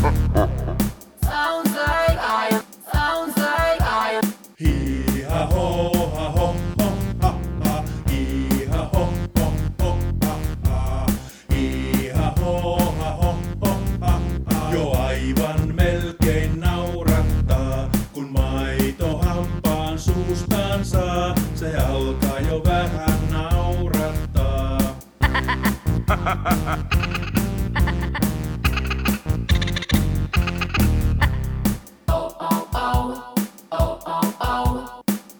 Sounds like I am. Sounds like I am. Hii ha ho ha ha. Hii ha ho ha ha. Hii ha ho ha. Jo aivan melkein naurattaa, kun maito hampaan suustaan saa. Se alkaa jo vähän naurattaa. Oh oh oh. Oh oh oh.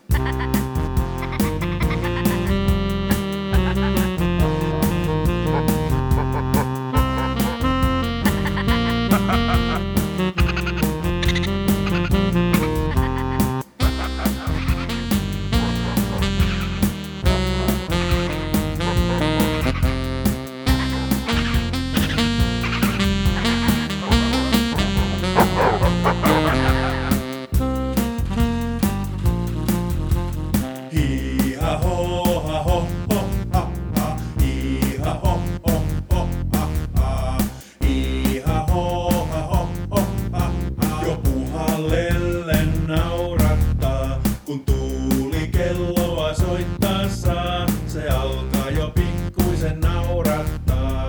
Hii ha ho ha ha. Hii ha ho ha ha. Hii ha ho ha. Jo puhallellen naurattaa, kun tuuli kelloa soittaa saa. Se alkaa jo pikkuisen naurattaa.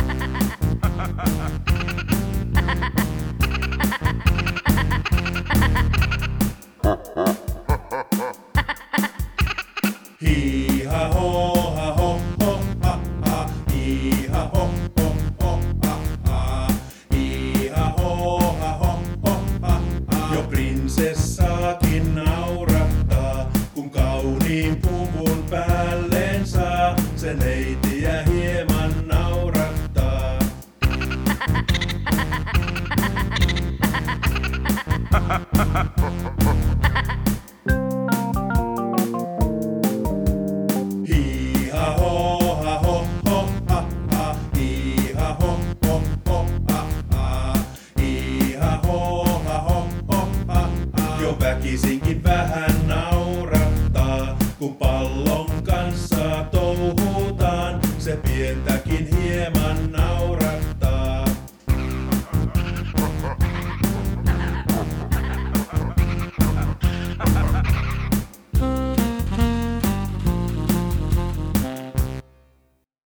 Hii ha ho ha ha. Hii ha ho ha. Hii ha ho ha. Jo prinsessaakin naurattaa, kun kauniin puvun päälleen saa. Se neitiä hieman naurattaa. Hii ha ho ha ha. Hii ha ho ha. Hii ha ho ha. Jo väkisinkin